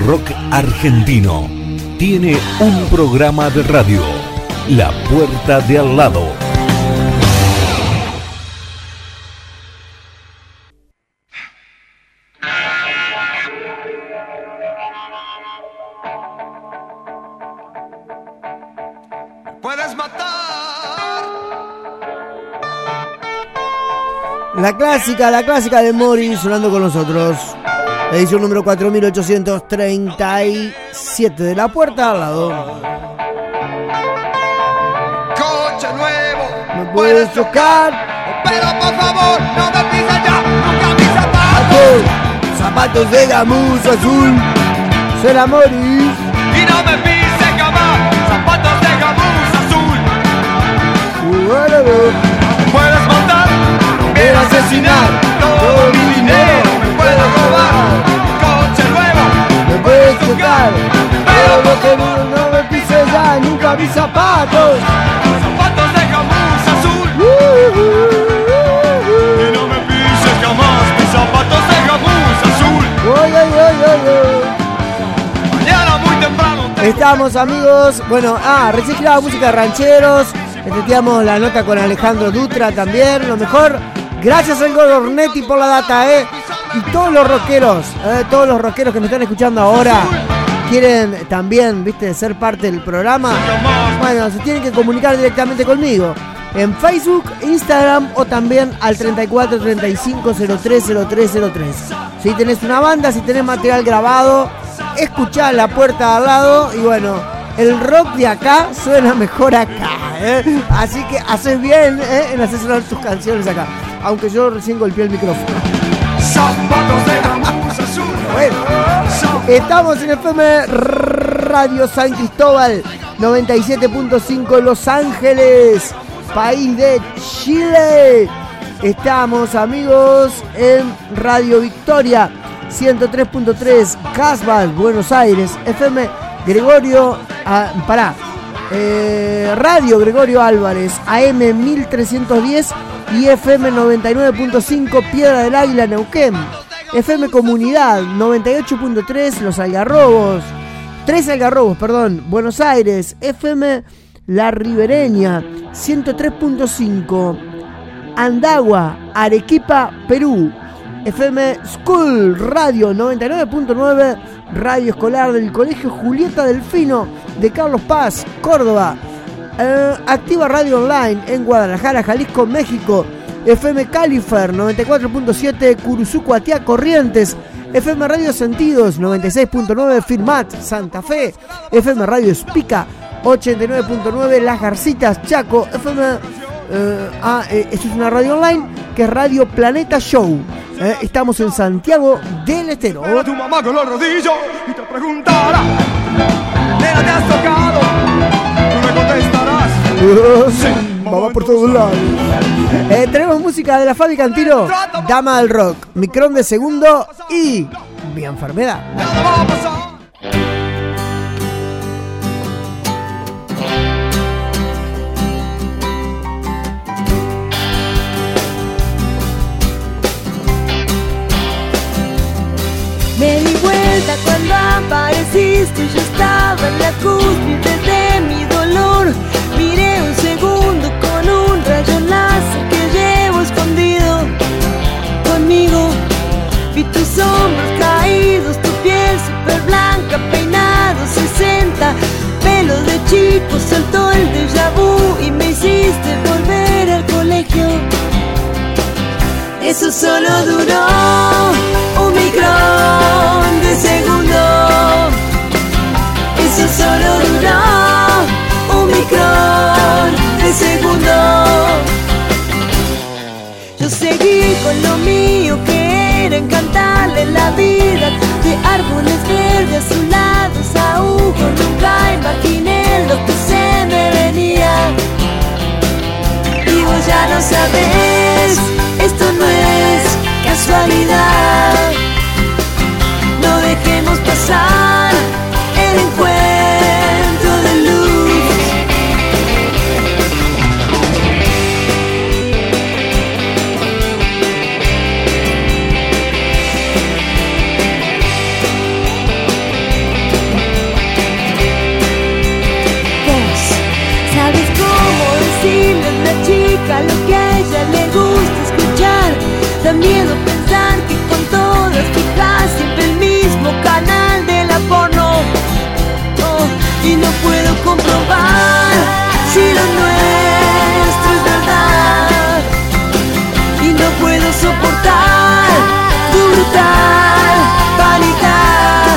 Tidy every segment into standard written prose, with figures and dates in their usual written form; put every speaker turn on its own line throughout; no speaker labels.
rock argentino tiene un programa de radio, La Puerta de Al Lado.
La clásica de Mori sonando con nosotros. Edición número 4837 de La Puerta al Lado.
Coche nuevo,
Me puedes chocar,
pero por favor no me pises ya, nunca mis
zapatos de gamuza azul. Suena Mori.
y no me pises jamás, zapatos de gamuza azul. Puedes matar,
Quiero asesinar,
todo mi dinero me puedes robar. Coche nuevo,
me puedes tocar, pero no me pises ya, nunca mis zapatos.
zapatos de gamuza azul. Y no me pises jamás, mis zapatos de gamuza azul. Mañana muy temprano
Estamos, amigos. Bueno, recién giraba música de rancheros. Metíamos la nota con Alejandro Dutra también. Lo mejor, gracias al Gordo Ornetti por la data, y todos los rockeros que me están escuchando ahora quieren también, ser parte del programa. Bueno, se tienen que comunicar directamente conmigo en Facebook, Instagram o también al 34 35 03 0303. Si tenés una banda, si tenés material grabado, escuchá La Puerta al Lado. Y bueno, el rock de acá suena mejor acá, así que haces bien en hacer sonar tus canciones acá, aunque yo recién golpeé el micrófono.
zapatos de gamuza azul.
Bueno, estamos en FM Radio San Cristóbal 97.5 Los Ángeles, país de Chile. Estamos, amigos, en Radio Victoria 103.3 Casbah, Buenos Aires, FM Gregorio Radio Gregorio Álvarez, AM 1310 y FM 99.5 Piedra del Águila, Neuquén. FM Comunidad 98.3 Los Algarrobos, Buenos Aires. FM La Ribereña 103.5 Andagua, Arequipa, Perú. FM School Radio 99.9 Radio Escolar del Colegio Julieta Delfino de Carlos Paz, Córdoba. Activa Radio Online en Guadalajara, Jalisco, México. FM Califer 94.7 Curuzú, Cuatiá, Corrientes. FM Radio Sentidos 96.9 Firmat, Santa Fe. FM Radio Espica 89.9 Las Garcitas, Chaco. FM esto es una radio online que es Radio Planeta Show. Estamos en Santiago del Estero.
Era tu mamá con los rodillos y te preguntará, nena, ¿te has tocado? Tú me contestarás,
Sí, vamos por todos lados. Tenemos música de la Fabi Cantilo, Dama del Rock, Micrón de Segundo y Mi Enfermedad.
nada va a pasar.
Me di vuelta cuando apareciste, yo estaba en la cúspide de mi dolor. Miré un segundo con un rayo láser que llevo escondido conmigo. Vi tus hombros caídos, tu piel súper blanca, peinado 60, pelo de chico, saltó el déjà vu y me hiciste volver al colegio. Eso solo duró un micrón de segundo. Eso solo duró un micrón de segundo. Yo seguí con lo mío, que era encantarle la vida de árboles verdes azulados a Hugo. Nunca imaginé lo que se me venía. Y vos ya lo sabés, esto no es casualidad. No dejemos pasar el encuentro de luz. Da miedo pensar que con todas fijas siempre el mismo canal de la porno. Y no puedo comprobar si lo nuestro es verdad. Y no puedo soportar tu brutal vanidad.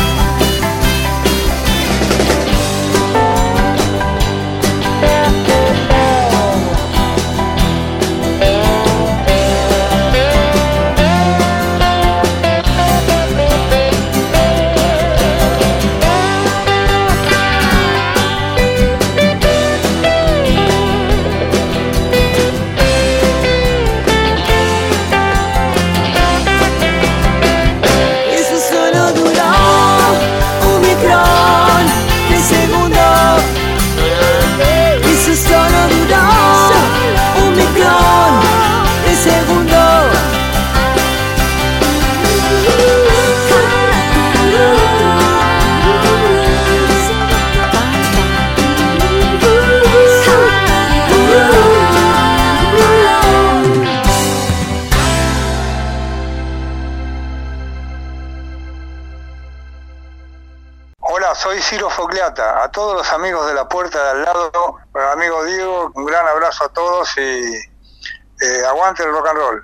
Soy Ciro Fogliata. A todos los amigos de La Puerta de Al Lado, amigo Diego, un gran abrazo a todos y aguante el rock and roll.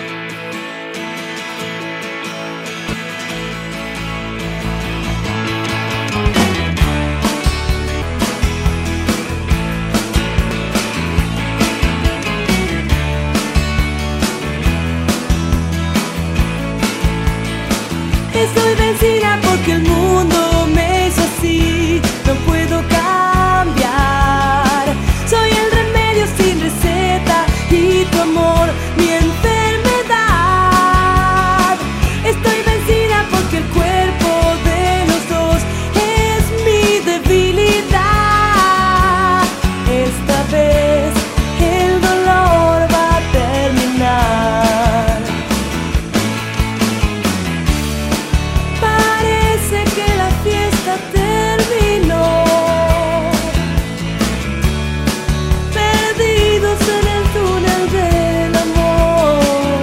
Estoy vencida porque el mundo me hizo así. No puedo cambiar. Soy el remedio sin receta y tu amor mi enfermedad. Estoy vencida porque el cuerpo de los dos es mi debilidad. Esta vez el dolor va a terminar. Parece que la fiesta terminó. Perdidos en el túnel del amor.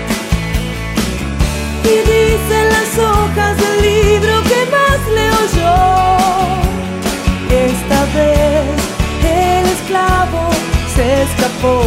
Y dicen las hojas del libro que más leo yo. Esta vez el esclavo se escapó.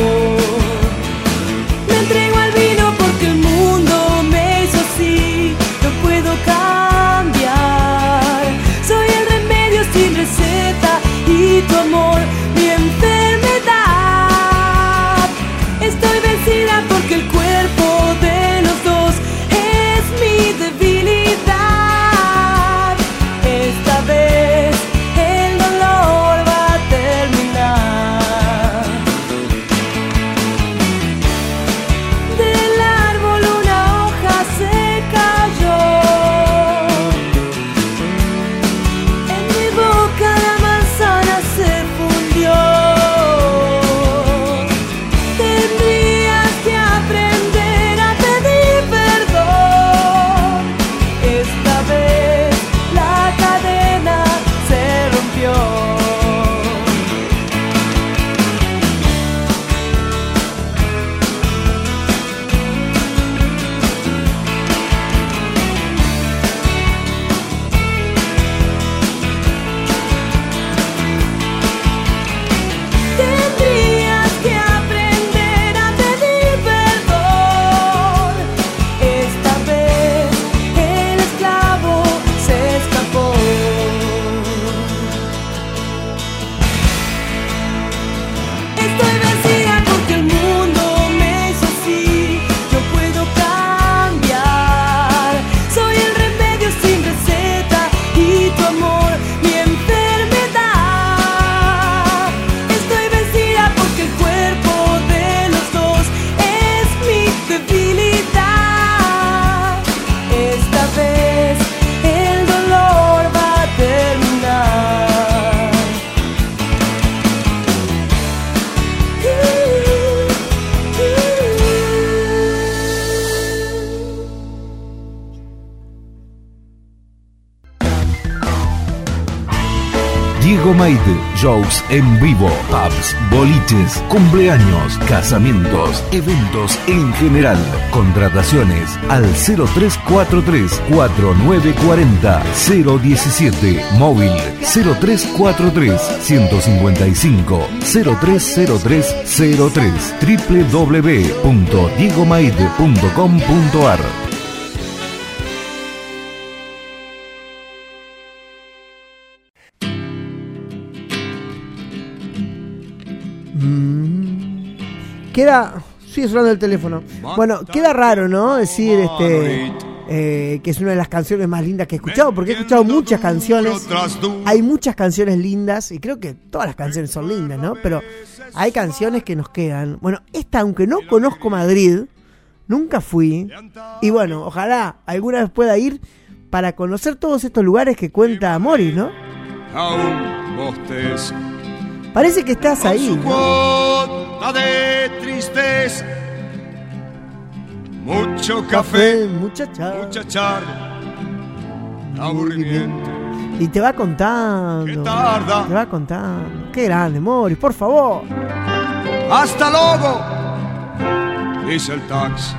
Me entrego al vino porque el mundo me hizo así. No puedo cambiar. Soy el remedio sin receta y tu amor mi enfermedad. Estoy vencida porque el cuerpo de los dos es mi debilidad. Esta vez el dolor va a terminar.
Diego Maid, shows en vivo, pubs, boliches, cumpleaños, casamientos, eventos en general. Contrataciones al 0343 4940 017, móvil 0343 155 030303, www.diegomaid.com.ar.
Sigue sonando el teléfono. Bueno, queda raro, ¿no? Decir que es una de las canciones más lindas que he escuchado, porque he escuchado muchas canciones. Hay muchas canciones lindas, y creo que todas las canciones son lindas, ¿no? Pero hay canciones que nos quedan. Bueno, esta, aunque no conozco Madrid, nunca fui, y bueno, ojalá alguna vez pueda ir para conocer todos estos lugares que cuenta Morris, ¿no? Parece que estás ahí, ¿no?
De tristeza, mucho café,
mucha
charla, aburrimiento.
Y te va contando.
Que tarda.
Te va contando. Qué grande, Morris, por favor.
Hasta luego, dice el taxi.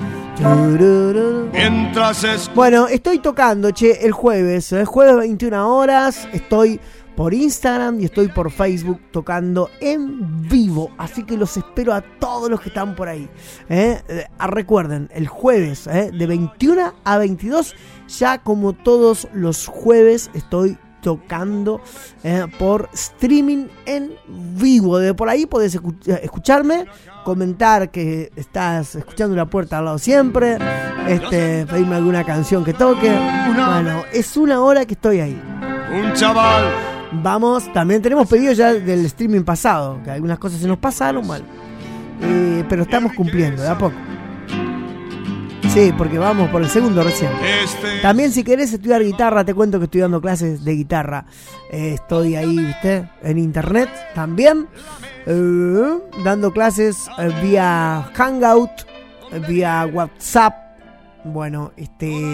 Mientras
Bueno, estoy tocando, el jueves 21 horas, estoy por Instagram y estoy por Facebook tocando en vivo, así que los espero a todos los que están por ahí. Recuerden, el jueves de 21 a 22, ya como todos los jueves estoy tocando por streaming en vivo. De por ahí podés escucharme, comentar que estás escuchando La Puerta al Lado siempre, pedirme alguna canción que toque. Bueno, es una hora que estoy ahí.
Un chaval.
Vamos, también tenemos pedidos ya del streaming pasado, que algunas cosas se nos pasaron mal, pero estamos cumpliendo de a poco. Sí, porque vamos por el segundo recién. También si querés estudiar guitarra, te cuento que estoy dando clases de guitarra. Estoy ahí, ¿viste? En internet también, dando clases vía Hangout, vía WhatsApp, bueno, y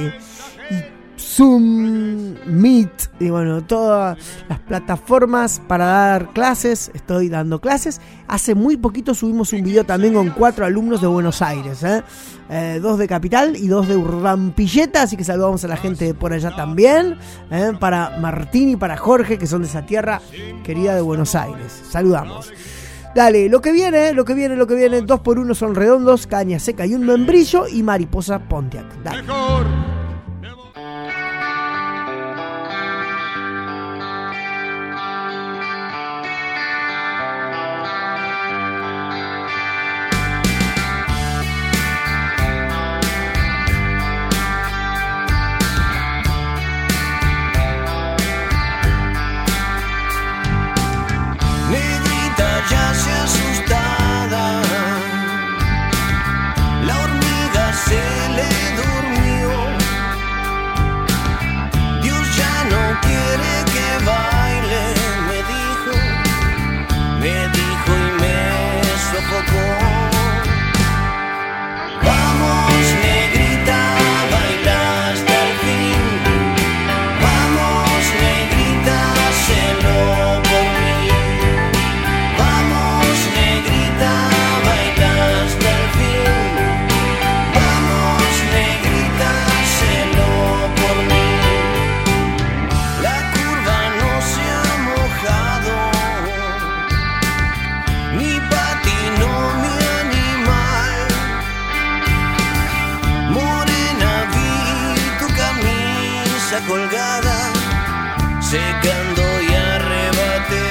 Zoom, Meet, y bueno, todas las plataformas para dar clases. Estoy dando clases. Hace muy poquito subimos un video también con 4 alumnos de Buenos Aires, 2 de Capital y 2 de Urdampilleta, así que saludamos a la gente de por allá también, para Martín y para Jorge, que son de esa tierra querida de Buenos Aires. Saludamos. Dale, lo que viene, 2x1 son redondos, caña seca y un membrillo, y mariposa Pontiac. Dale.
Colgada, secando y arrebaté.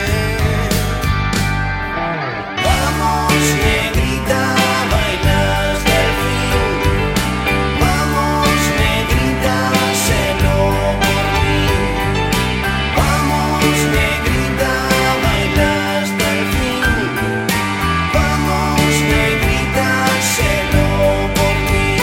Vamos, negrita, baila hasta el fin. Vamos, negrita, hazlo por mí. Vamos, negrita, baila hasta el fin. Vamos, negrita, hazlo por mí.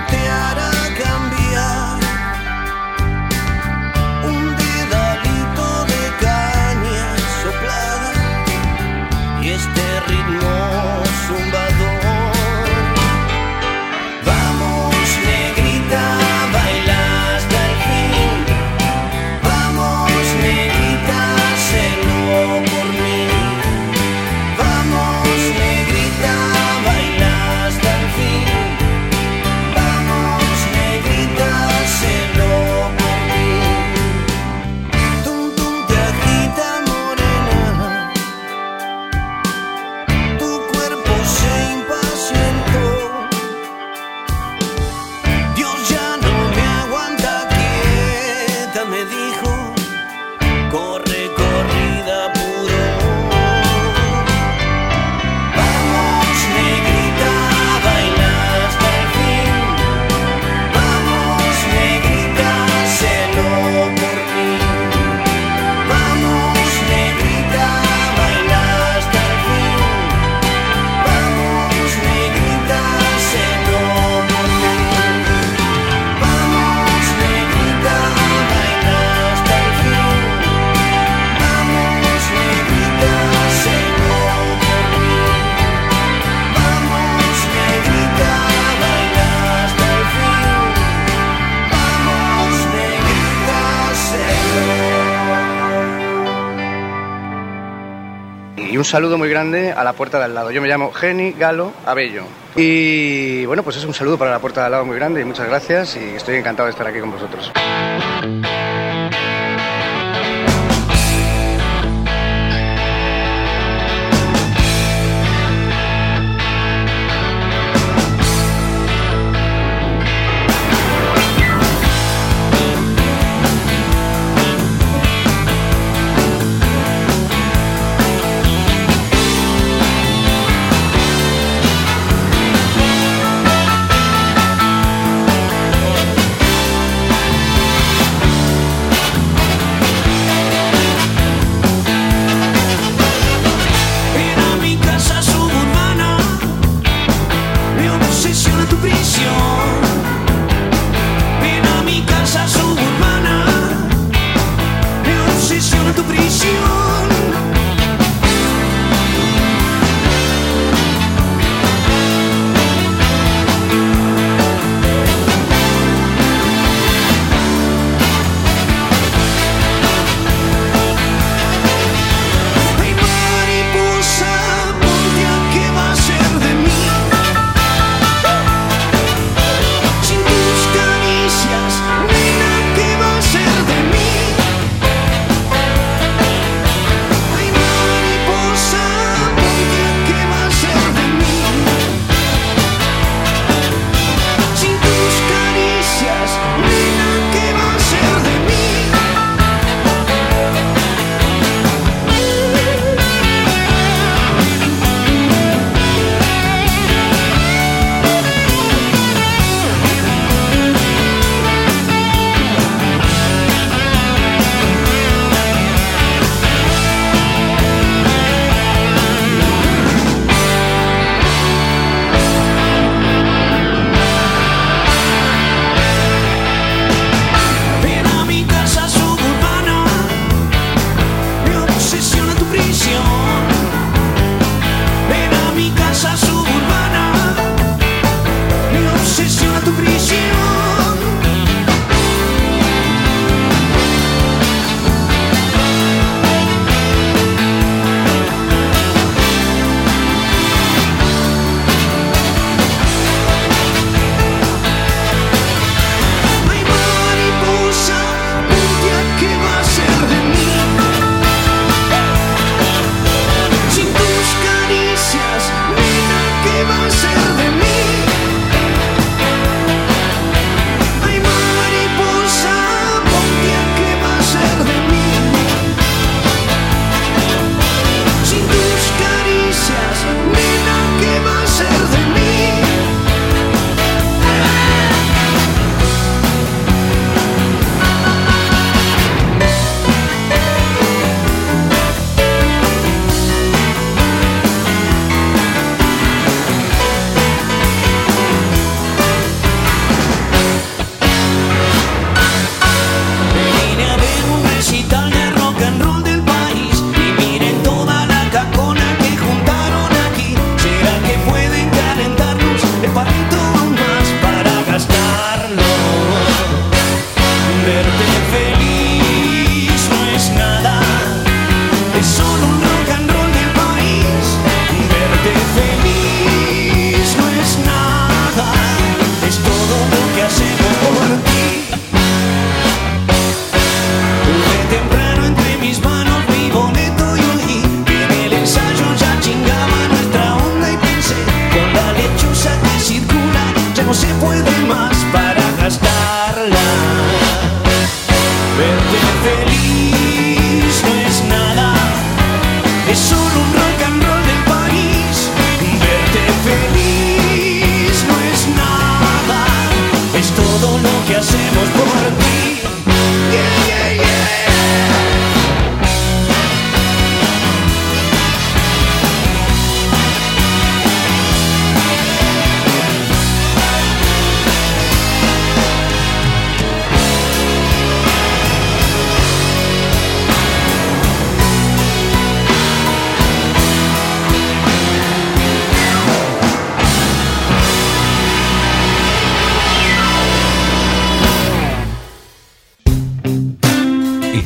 te hará cambiar. Un dedalito de caña soplada y este ritmo zumbador. Vamos, negrita, baila hasta el fin. Vamos, negrita, hazlo por mí. Vamos, negrita, baila hasta el fin. Vamos, negrita, hazlo por mí. Tum tum te agita, morena. Tu cuerpo se impacientó. Dios ya no me aguanta quieta, me dijo. Corre, corrida, puro. Vamos, negrita, baila hasta el fin. Vamos, negrita, hazlo por mí. Vamos, negrita, baila hasta el fin. Vamos, negrita, hazlo por mí. Vamos, negrita, baila hasta el fin. Vamos, negrita, hazlo por mí. Vamos, negrita, baila hasta el fin. Vamos, negrita,
Y un saludo muy grande a la puerta de al lado. Yo me llamo Geni Galo Abello. Y bueno, pues es un saludo para la puerta de al lado muy grande y muchas gracias y estoy encantado de estar aquí con vosotros.
Ven a mi casa suburbana, me obsesiona tu prisión. Ven a mi casa suburbana, me obsesiona tu prisión. Ay, mariposa, ponte a qué va a ser de mí.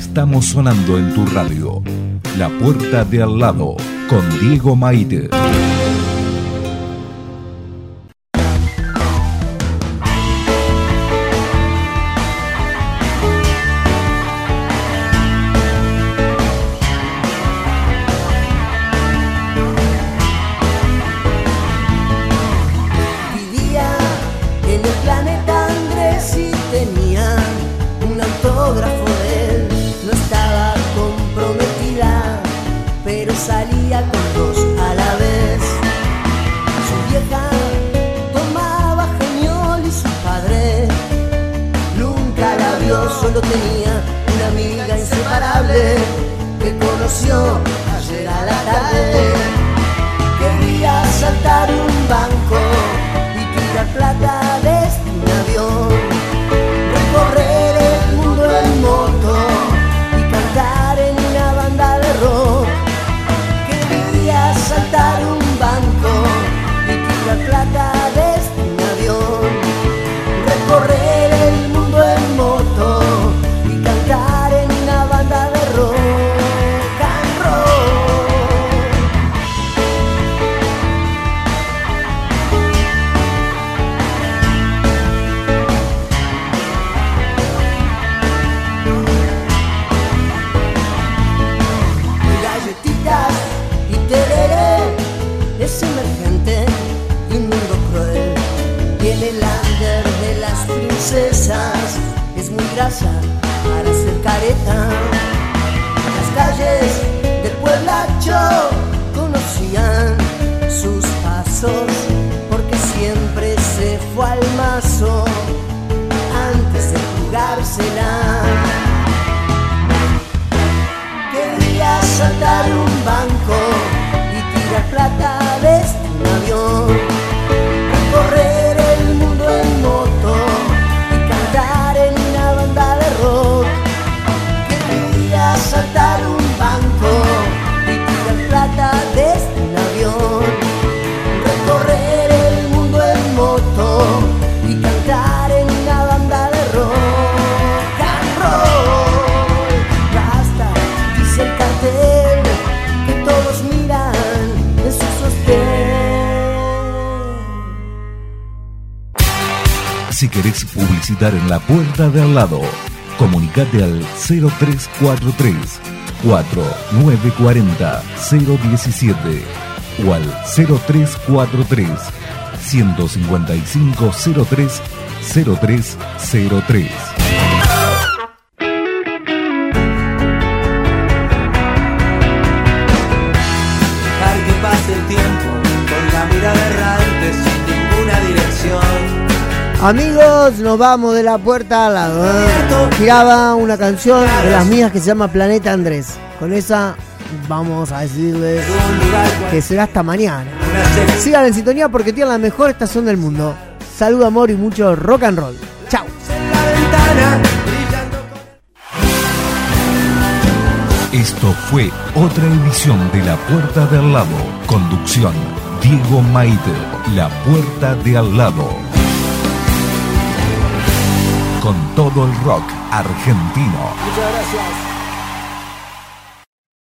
Estamos sonando en tu radio. La Puerta de Al Lado, con Diego Maite.
Solo tenía una amiga inseparable que conoció ayer a la tarde. Quería saltar un banco y tirar plata desde un avión, recorrer el mundo en moto y cantar en una banda de rock. Quería saltar un banco y tirar plata desde un avión, recorrer el mundo en moto y cantar en una banda de rock and roll. Galletitas y tereré, es emergente y un mundo cruel. Tiene el under de las princesas, es muy grasa para hacer careta. Las calles de Pueblacho conocían sus pasos, porque siempre se fue al mazo antes de jugársela. Quería saltar un banco y tirar plata desde un avión, recorrer el mundo en moto y cantar en una banda de rock. Quería saltar un banco y tirar plata desde un avión, recorrer el mundo en moto y cantar en una banda de rock and roll. Basta, dice el cartel, que todos miran en su sostén.
Si querés publicitar en La Puerta de Al Lado, comunicate al 0343 4940 017 o al 0343 155 03 0303.
Dejar que pase el tiempo con la mirada errante sin ninguna dirección.
Amigos, nos vamos de La Puerta al Lado. Giraba una canción de las mías que se llama Planeta Andrés. Con esa vamos a decirles que será hasta mañana. Sigan en sintonía porque tienen la mejor estación del mundo. Salud, amor y mucho rock and roll. Chao.
Esto fue otra emisión de La Puerta de Al Lado. Conducción, Diego Maite. La Puerta de Al Lado. Con todo el rock argentino.
Muchas gracias.